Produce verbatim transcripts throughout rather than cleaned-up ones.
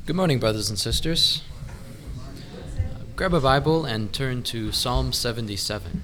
Good morning, brothers and sisters. Grab a Bible and turn to Psalm seventy-seven.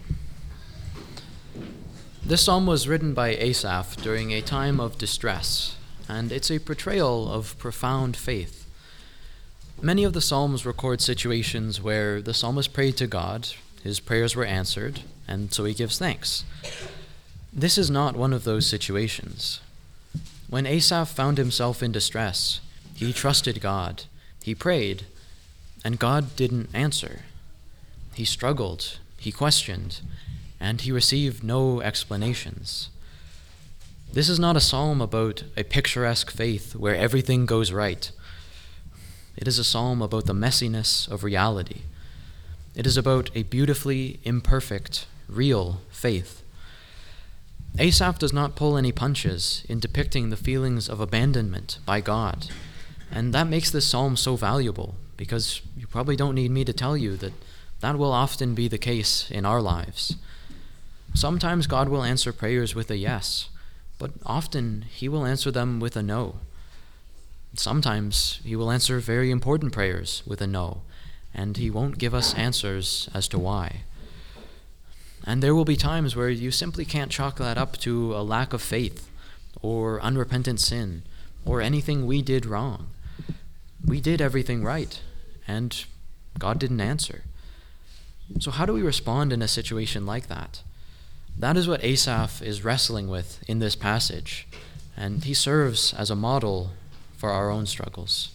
This psalm was written by Asaph during a time of distress, and it's a portrayal of profound faith. Many of the psalms record situations where the psalmist prayed to God, his prayers were answered, and so he gives thanks. This is not one of those situations. When Asaph found himself in distress, he trusted God, he prayed, and God didn't answer. He struggled, he questioned, and he received no explanations. This is not a psalm about a picturesque faith where everything goes right. It is a psalm about the messiness of reality. It is about a beautifully imperfect, real faith. Asaph does not pull any punches in depicting the feelings of abandonment by God. And that makes this psalm so valuable, because you probably don't need me to tell you that that will often be the case in our lives. Sometimes God will answer prayers with a yes, but often he will answer them with a no. Sometimes he will answer very important prayers with a no, and he won't give us answers as to why. And there will be times where you simply can't chalk that up to a lack of faith or unrepentant sin or anything we did wrong. We did everything right, and God didn't answer. So how do we respond in a situation like that? That is what Asaph is wrestling with in this passage, and he serves as a model for our own struggles.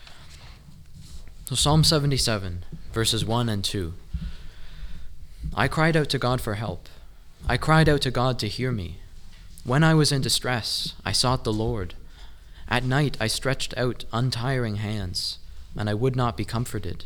So Psalm seventy-seven, verses one and two. I cried out to God for help. I cried out to God to hear me. When I was in distress, I sought the Lord. At night I stretched out untiring hands, and I would not be comforted.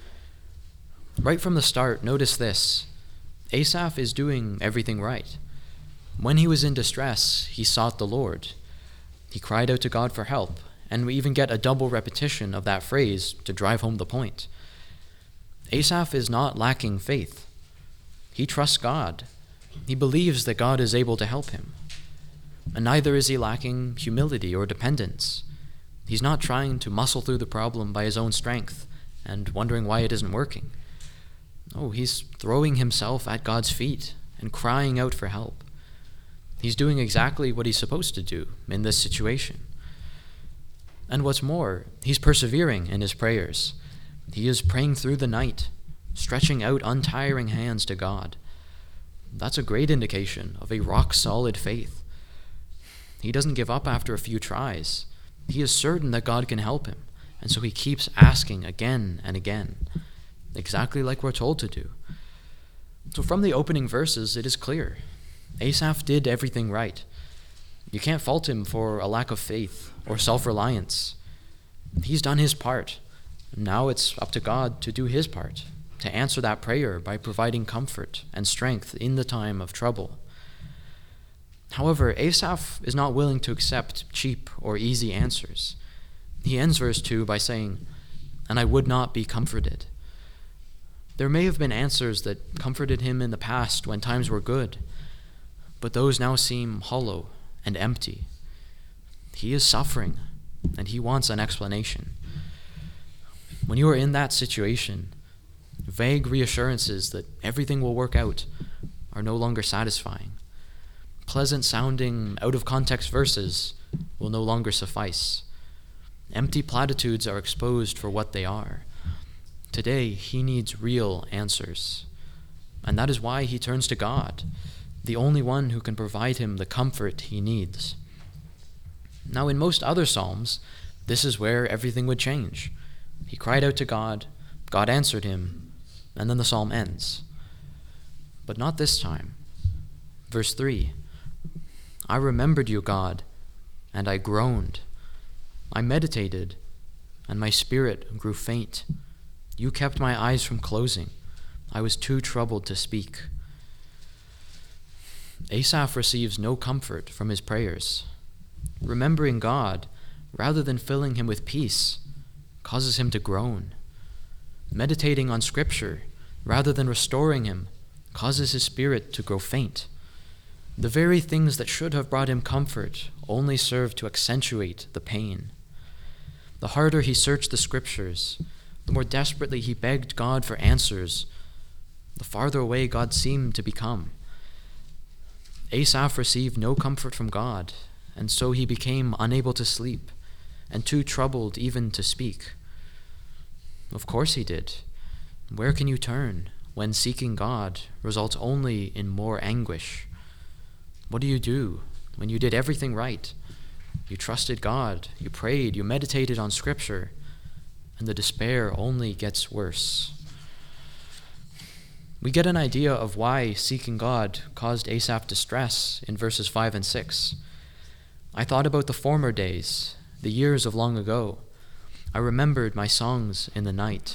Right from the start, notice this. Asaph is doing everything right. When he was in distress, he sought the Lord. He cried out to God for help, and we even get a double repetition of that phrase to drive home the point. Asaph is not lacking faith. He trusts God. He believes that God is able to help him. And neither is he lacking humility or dependence. He's not trying to muscle through the problem by his own strength and wondering why it isn't working. No, he's throwing himself at God's feet and crying out for help. He's doing exactly what he's supposed to do in this situation. And what's more, he's persevering in his prayers. He is praying through the night, stretching out untiring hands to God. That's a great indication of a rock-solid faith. He doesn't give up after a few tries. He is certain that God can help him, and so he keeps asking again and again, exactly like we're told to do. So from the opening verses, it is clear. Asaph did everything right. You can't fault him for a lack of faith or self-reliance. He's done his part. Now it's up to God to do his part, to answer that prayer by providing comfort and strength in the time of trouble. However, Asaph is not willing to accept cheap or easy answers. He ends verse two by saying, "And I would not be comforted." There may have been answers that comforted him in the past when times were good, but those now seem hollow and empty. He is suffering, and he wants an explanation. When you are in that situation, vague reassurances that everything will work out are no longer satisfying. Pleasant-sounding, out-of-context verses will no longer suffice. Empty platitudes are exposed for what they are. Today, he needs real answers. And that is why he turns to God, the only one who can provide him the comfort he needs. Now, in most other psalms, this is where everything would change. He cried out to God, God answered him, and then the psalm ends. But not this time. Verse three, I remembered you, God, and I groaned. I meditated, and my spirit grew faint. You kept my eyes from closing. I was too troubled to speak. Asaph receives no comfort from his prayers. Remembering God, rather than filling him with peace, causes him to groan. Meditating on Scripture, rather than restoring him, causes his spirit to grow faint. The very things that should have brought him comfort only serve to accentuate the pain. the harder he searched the scriptures, the more desperately he begged God for answers, the farther away God seemed to become. Asaph received no comfort from God, and so he became unable to sleep, and too troubled even to speak. Of course he did. Where can you turn when seeking God results only in more anguish? What do you do when you did everything right? You trusted God, you prayed, you meditated on Scripture, and the despair only gets worse. We get an idea of why seeking God caused Asaph distress in verses five and six. I thought about the former days, the years of long ago. I remembered my songs in the night.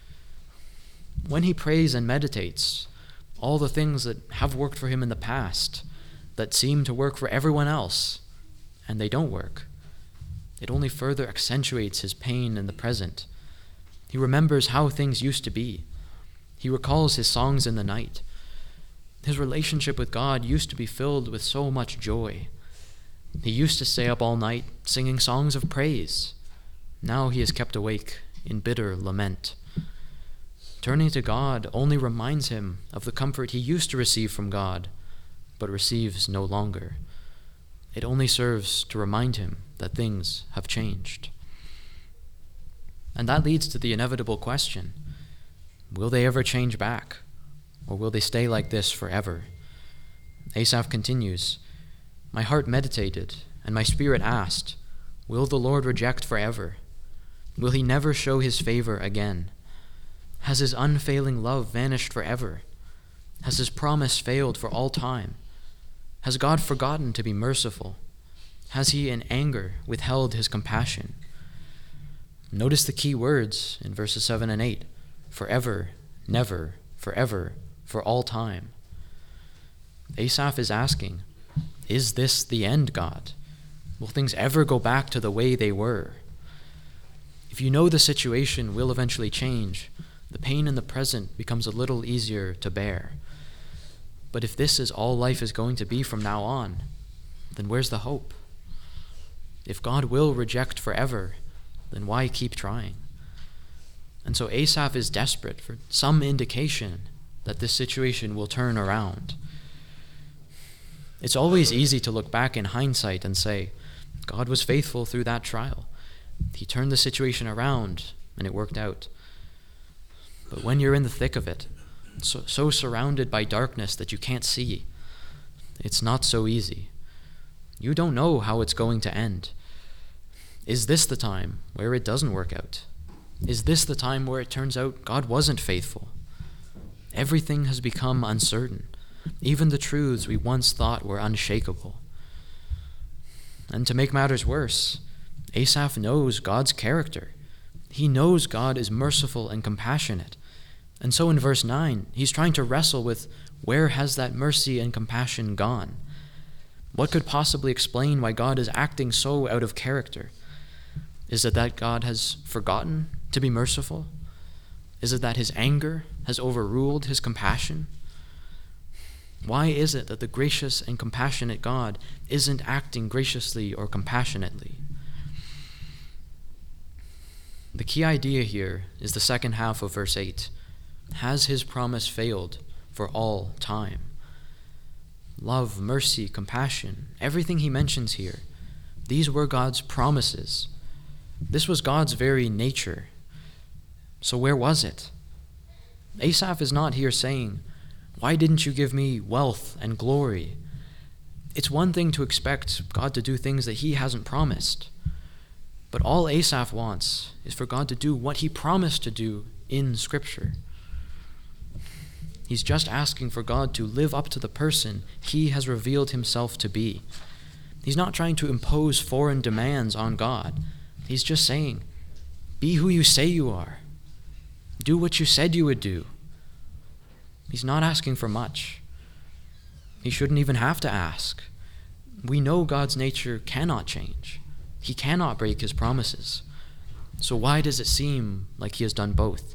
When he prays and meditates, all the things that have worked for him in the past, that seem to work for everyone else, and they don't work, it only further accentuates his pain in the present. He remembers how things used to be. He recalls his songs in the night. His relationship with God used to be filled with so much joy. He used to stay up all night singing songs of praise. Now he is kept awake in bitter lament. Turning to God only reminds him of the comfort he used to receive from God, but receives no longer. It only serves to remind him that things have changed. And that leads to the inevitable question: will they ever change back, or will they stay like this forever? Asaph continues, "My heart meditated, and my spirit asked, will the Lord reject forever? Will he never show his favor again? Has his unfailing love vanished forever? Has his promise failed for all time? Has God forgotten to be merciful? Has he in anger withheld his compassion?" Notice the key words in verses seven and eight. Forever, never, forever, for all time. Asaph is asking, is this the end, God? Will things ever go back to the way they were? If you know the situation will eventually change, the pain in the present becomes a little easier to bear. But if this is all life is going to be from now on, then where's the hope? If God will reject forever, then why keep trying? And so Asaph is desperate for some indication that this situation will turn around. It's always easy to look back in hindsight and say, God was faithful through that trial. He turned the situation around and it worked out. But when you're in the thick of it, so, so surrounded by darkness that you can't see, it's not so easy. You don't know how it's going to end. Is this the time where it doesn't work out? Is this the time where it turns out God wasn't faithful? Everything has become uncertain, even the truths we once thought were unshakable. And to make matters worse, Asaph knows God's character. He knows God is merciful and compassionate. And so in verse nine, he's trying to wrestle with where has that mercy and compassion gone? What could possibly explain why God is acting so out of character? Is it that God has forgotten to be merciful? Is it that his anger has overruled his compassion? Why is it that the gracious and compassionate God isn't acting graciously or compassionately? The key idea here is the second half of verse eight. Has his promise failed for all time? Love, mercy, compassion, everything he mentions here, these were God's promises. This was God's very nature. So where was it? Asaph is not here saying, why didn't you give me wealth and glory? It's one thing to expect God to do things that he hasn't promised. But all Asaph wants is for God to do what he promised to do in Scripture. He's just asking for God to live up to the person he has revealed himself to be. He's not trying to impose foreign demands on God. He's just saying, be who you say you are. Do what you said you would do. He's not asking for much. He shouldn't even have to ask. We know God's nature cannot change. He cannot break his promises. So why does it seem like he has done both?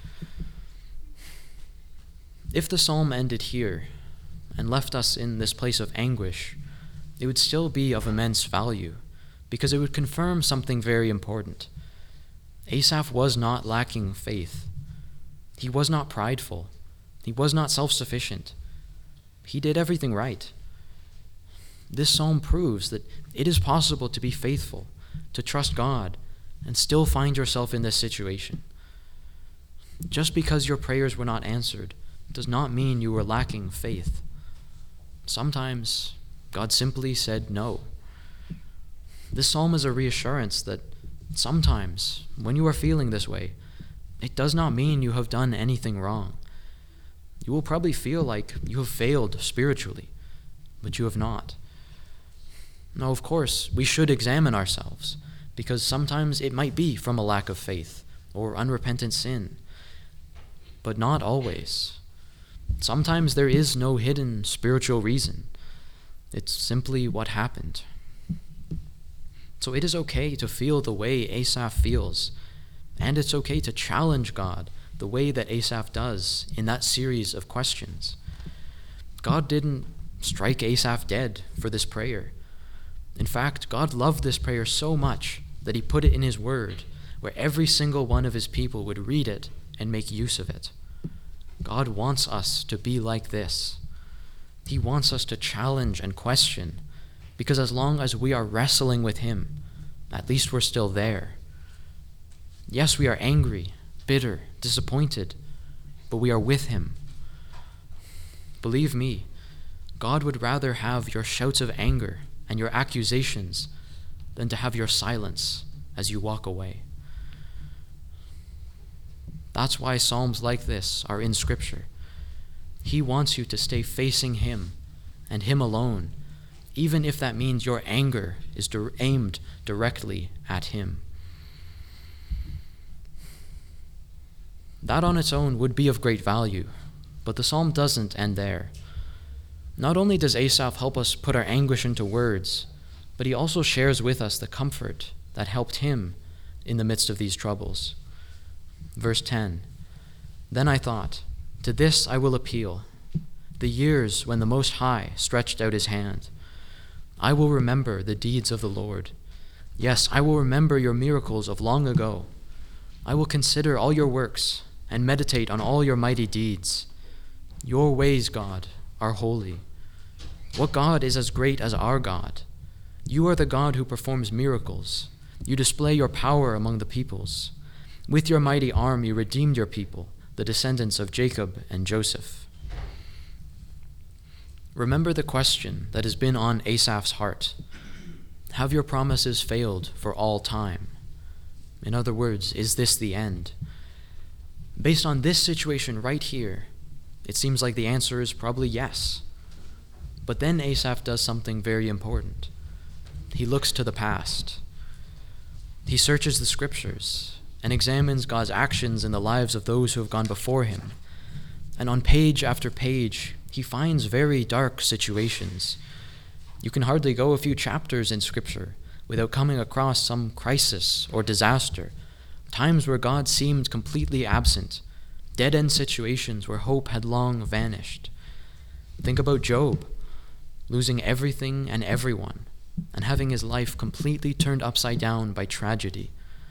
If the psalm ended here and left us in this place of anguish, it would still be of immense value because it would confirm something very important. Asaph was not lacking faith. He was not prideful. He was not self-sufficient. He did everything right. This psalm proves that it is possible to be faithful, to trust God, and still find yourself in this situation. Just because your prayers were not answered does not mean you were lacking faith. Sometimes God simply said no. This psalm is a reassurance that sometimes, when you are feeling this way, it does not mean you have done anything wrong. You will probably feel like you have failed spiritually, but you have not. Now, of course, we should examine ourselves, because sometimes it might be from a lack of faith or unrepentant sin, but not always. Sometimes there is no hidden spiritual reason. It's simply what happened. So it is okay to feel the way Asaph feels, and it's okay to challenge God the way that Asaph does in that series of questions. God didn't strike Asaph dead for this prayer. In fact, God loved this prayer so much that he put it in his word, where every single one of his people would read it and make use of it. God wants us to be like this. He wants us to challenge and question, because as long as we are wrestling with him, at least we're still there. Yes, we are angry, bitter, disappointed, but we are with him. Believe me, God would rather have your shouts of anger and your accusations than to have your silence as you walk away. That's why psalms like this are in Scripture. He wants you to stay facing him and him alone, even if that means your anger is di- aimed directly at him. That on its own would be of great value, but the psalm doesn't end there. Not only does Asaph help us put our anguish into words, but he also shares with us the comfort that helped him in the midst of these troubles. Verse ten, "Then I thought, to this I will appeal, the years when the Most High stretched out his hand. I will remember the deeds of the Lord. Yes, I will remember your miracles of long ago. I will consider all your works and meditate on all your mighty deeds. Your ways, God, are holy. What God is as great as our God? You are the God who performs miracles. You display your power among the peoples. With your mighty arm you redeemed your people, the descendants of Jacob and Joseph." Remember the question that has been on Asaph's heart. Have your promises failed for all time? In other words, is this the end? Based on this situation right here, it seems like the answer is probably yes. But then Asaph does something very important. He looks to the past. He searches the scriptures and examines God's actions in the lives of those who have gone before him. And on page after page, he finds very dark situations. You can hardly go a few chapters in Scripture without coming across some crisis or disaster, times where God seemed completely absent, dead-end situations where hope had long vanished. Think about Job, losing everything and everyone, and having his life completely turned upside down by tragedy.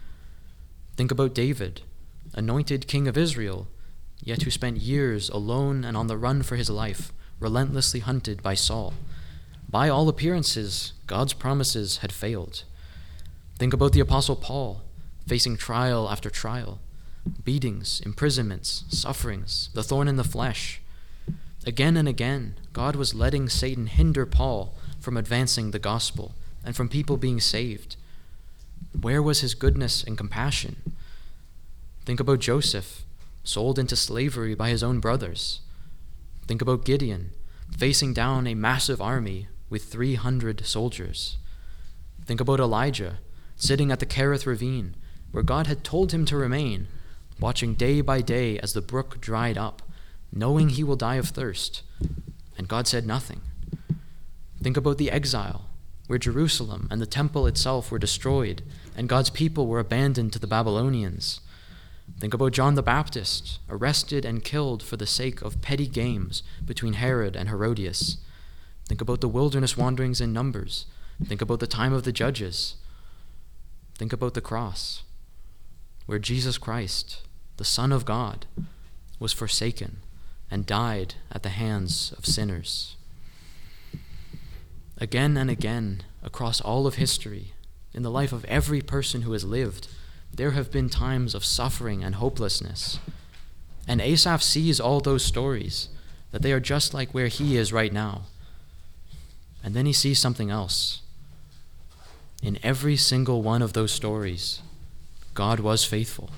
Think about David, anointed king of Israel, yet who spent years alone and on the run for his life, relentlessly hunted by Saul. By all appearances, God's promises had failed. Think about the Apostle Paul, facing trial after trial, beatings, imprisonments, sufferings, the thorn in the flesh. Again and again, God was letting Satan hinder Paul from advancing the gospel and from people being saved. Where was his goodness and compassion? Think about Joseph, sold into slavery by his own brothers. Think about Gideon, facing down a massive army with three hundred soldiers. Think about Elijah, sitting at the Kerith ravine, where God had told him to remain, watching day by day as the brook dried up, knowing he will die of thirst, and God said nothing. Think about the exile, where Jerusalem and the temple itself were destroyed, and God's people were abandoned to the Babylonians. Think about John the Baptist, arrested and killed for the sake of petty games between Herod and Herodias. Think about the wilderness wanderings in Numbers. Think about the time of the judges. Think about the cross, where Jesus Christ, the Son of God, was forsaken and died at the hands of sinners. Again and again, across all of history, in the life of every person who has lived, there have been times of suffering and hopelessness. And Asaph sees all those stories, that they are just like where he is right now. And then he sees something else. In every single one of those stories, God was faithful.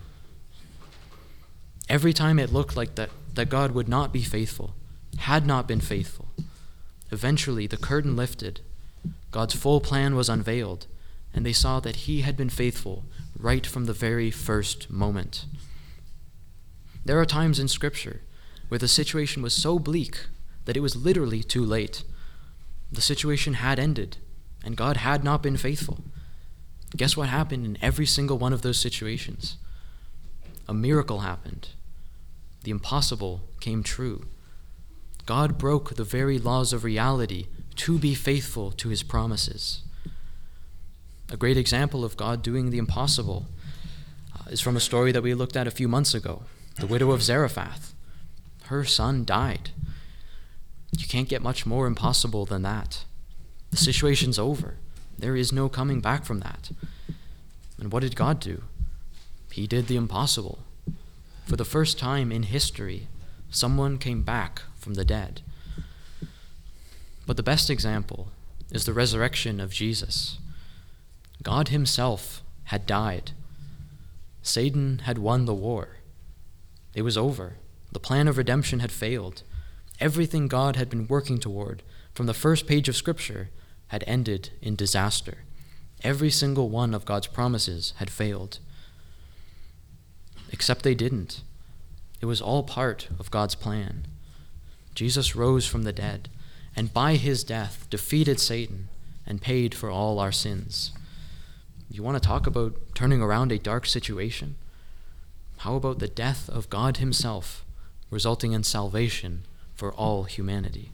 Every time it looked like that, that God would not be faithful, had not been faithful, eventually the curtain lifted, God's full plan was unveiled, and they saw that he had been faithful right from the very first moment. There are times in Scripture where the situation was so bleak that it was literally too late. The situation had ended, and God had not been faithful. Guess what happened in every single one of those situations? A miracle happened. The impossible came true. God broke the very laws of reality to be faithful to his promises. A great example of God doing the impossible uh, is from a story that we looked at a few months ago, the widow of Zarephath. Her son died. You can't get much more impossible than that. The situation's over. There is no coming back from that. And what did God do? He did the impossible. For the first time in history, someone came back from the dead. But the best example is the resurrection of Jesus. God himself had died. Satan had won the war. It was over. The plan of redemption had failed. Everything God had been working toward from the first page of Scripture had ended in disaster. Every single one of God's promises had failed. Except they didn't. It was all part of God's plan. Jesus rose from the dead, and by his death defeated Satan and paid for all our sins. You want to talk about turning around a dark situation? How about the death of God himself, resulting in salvation for all humanity?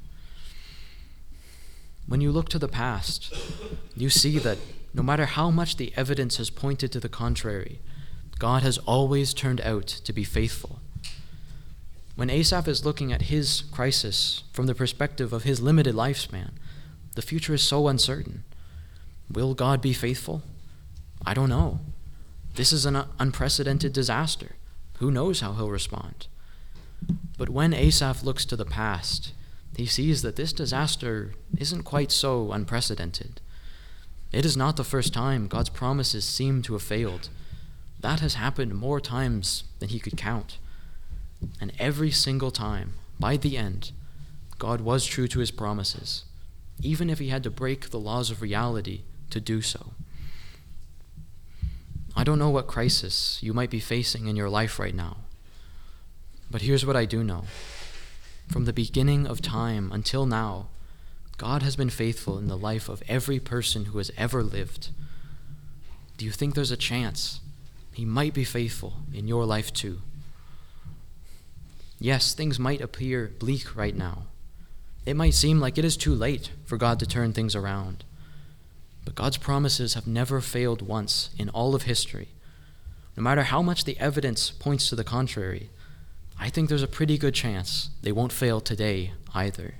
When you look to the past, you see that no matter how much the evidence has pointed to the contrary, God has always turned out to be faithful. When Asaph is looking at his crisis from the perspective of his limited lifespan, the future is so uncertain. Will God be faithful? I don't know. This is an unprecedented disaster. Who knows how he'll respond? But when Asaph looks to the past, he sees that this disaster isn't quite so unprecedented. It is not the first time God's promises seem to have failed. That has happened more times than he could count. And every single time, by the end, God was true to his promises, even if he had to break the laws of reality to do so. I don't know what crisis you might be facing in your life right now, but here's what I do know. From the beginning of time until now, God has been faithful in the life of every person who has ever lived. Do you think there's a chance he might be faithful in your life too? Yes, things might appear bleak right now. It might seem like it is too late for God to turn things around. But God's promises have never failed once in all of history. No matter how much the evidence points to the contrary, I think there's a pretty good chance they won't fail today either.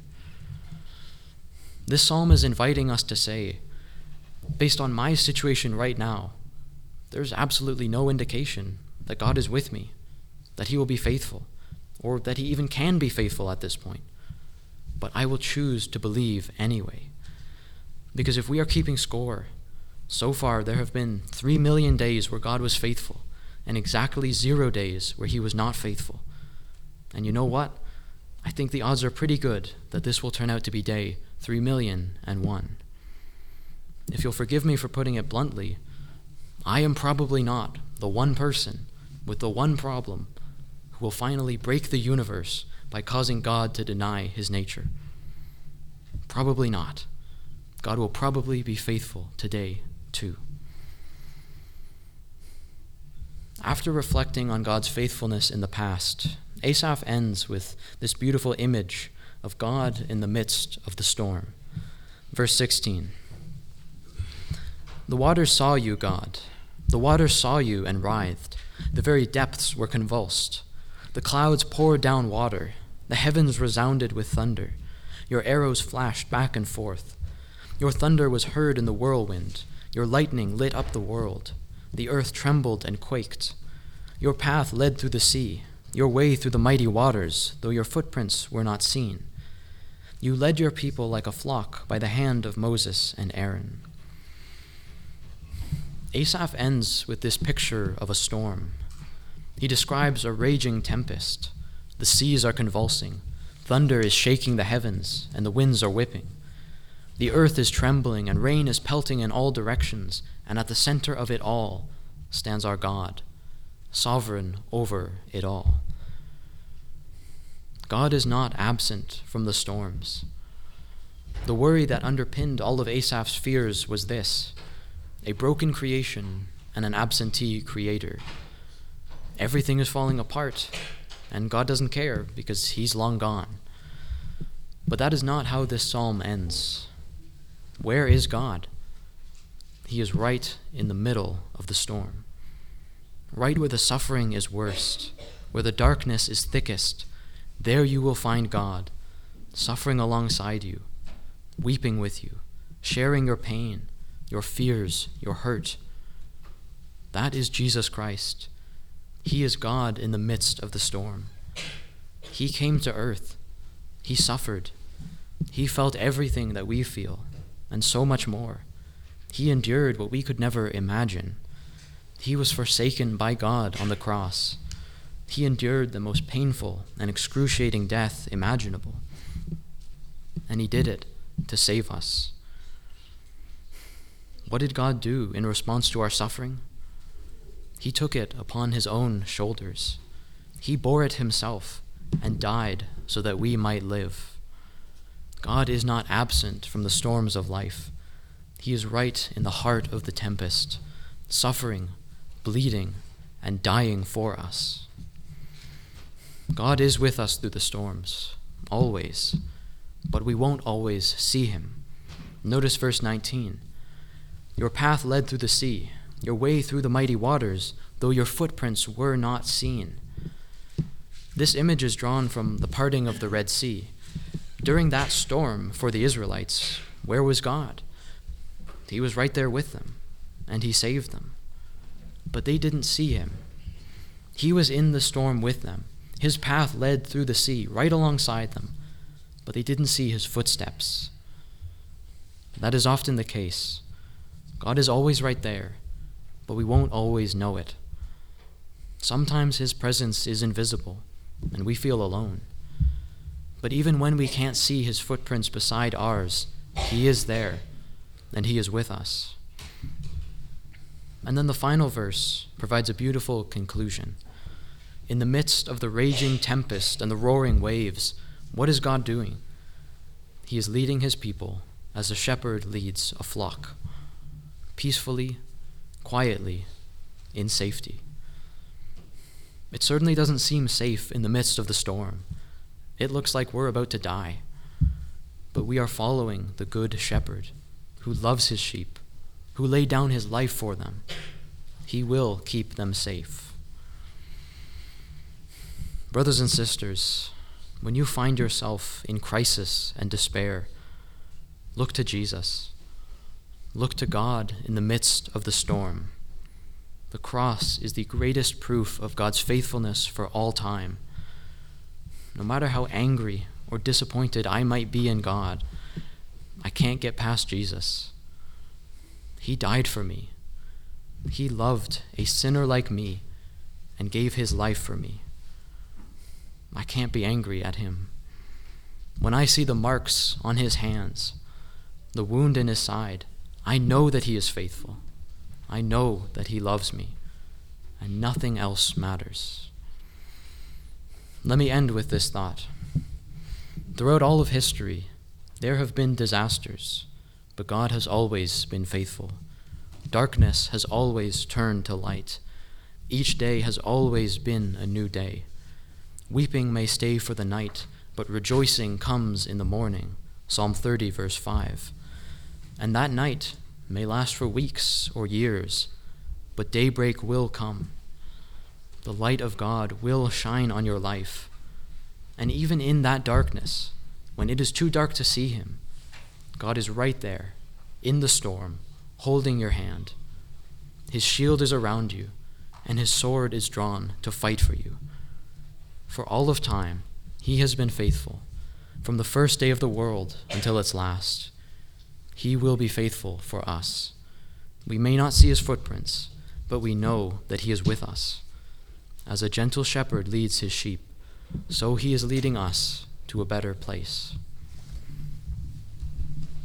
This psalm is inviting us to say, based on my situation right now, there's absolutely no indication that God is with me, that he will be faithful, or that he even can be faithful at this point. But I will choose to believe anyway. Because if we are keeping score, so far there have been three million days where God was faithful, and exactly zero days where he was not faithful. And you know what? I think the odds are pretty good that this will turn out to be day three million and one. If you'll forgive me for putting it bluntly, I am probably not the one person with the one problem who will finally break the universe by causing God to deny his nature. Probably not. God will probably be faithful today too. After reflecting on God's faithfulness in the past, Asaph ends with this beautiful image of God in the midst of the storm. Verse sixteen. The waters saw you, God. The waters saw you and writhed. The very depths were convulsed. The clouds poured down water. The heavens resounded with thunder. Your arrows flashed back and forth. Your thunder was heard in the whirlwind. Your lightning lit up the world. The earth trembled and quaked. Your path led through the sea, your way through the mighty waters, though your footprints were not seen. You led your people like a flock by the hand of Moses and Aaron. Asaph ends with this picture of a storm. He describes a raging tempest. The seas are convulsing. Thunder is shaking the heavens, and the winds are whipping. The earth is trembling, and rain is pelting in all directions, and at the center of it all stands our God, sovereign over it all. God is not absent from the storms. The worry that underpinned all of Asaph's fears was this: a broken creation and an absentee creator. Everything is falling apart, and God doesn't care because he's long gone. But that is not how this psalm ends. Where is God? He is right in the middle of the storm. Right where the suffering is worst, where the darkness is thickest, there you will find God, suffering alongside you, weeping with you, sharing your pain, your fears, your hurt. That is Jesus Christ. He is God in the midst of the storm. He came to earth. He suffered. He felt everything that we feel, and so much more. He endured what we could never imagine. He was forsaken by God on the cross. He endured the most painful and excruciating death imaginable. And he did it to save us. What did God do in response to our suffering? He took it upon his own shoulders. He bore it himself and died so that we might live. God is not absent from the storms of life. He is right in the heart of the tempest, suffering, bleeding, and dying for us. God is with us through the storms, always, but we won't always see him. Notice verse nineteen. Your path led through the sea, your way through the mighty waters, though your footprints were not seen. This image is drawn from the parting of the Red Sea. During that storm for the Israelites, where was God? He was right there with them, and he saved them. But they didn't see him. He was in the storm with them. His path led through the sea, right alongside them, but they didn't see his footsteps. That is often the case. God is always right there, but we won't always know it. Sometimes his presence is invisible, and we feel alone. But even when we can't see his footprints beside ours, he is there, and he is with us. And then the final verse provides a beautiful conclusion. In the midst of the raging tempest and the roaring waves, what is God doing? He is leading his people as a shepherd leads a flock, peacefully, quietly, in safety. It certainly doesn't seem safe in the midst of the storm. It looks like we're about to die. But we are following the good shepherd who loves his sheep, who laid down his life for them. He will keep them safe. Brothers and sisters, when you find yourself in crisis and despair, look to Jesus. Look to God in the midst of the storm. The cross is the greatest proof of God's faithfulness for all time. No matter how angry or disappointed I might be in God, I can't get past Jesus. He died for me. He loved a sinner like me and gave his life for me. I can't be angry at him. When I see the marks on his hands, the wound in his side, I know that he is faithful. I know that he loves me, and nothing else matters. Let me end with this thought. Throughout all of history, there have been disasters, but God has always been faithful. Darkness has always turned to light. Each day has always been a new day. Weeping may stay for the night, but rejoicing comes in the morning. Psalm thirty, verse five. And that night may last for weeks or years, but daybreak will come. The light of God will shine on your life. And even in that darkness, when it is too dark to see him, God is right there, in the storm, holding your hand. His shield is around you, and his sword is drawn to fight for you. For all of time, he has been faithful, from the first day of the world until its last. He will be faithful for us. We may not see his footprints, but we know that he is with us. As a gentle shepherd leads his sheep, so he is leading us to a better place.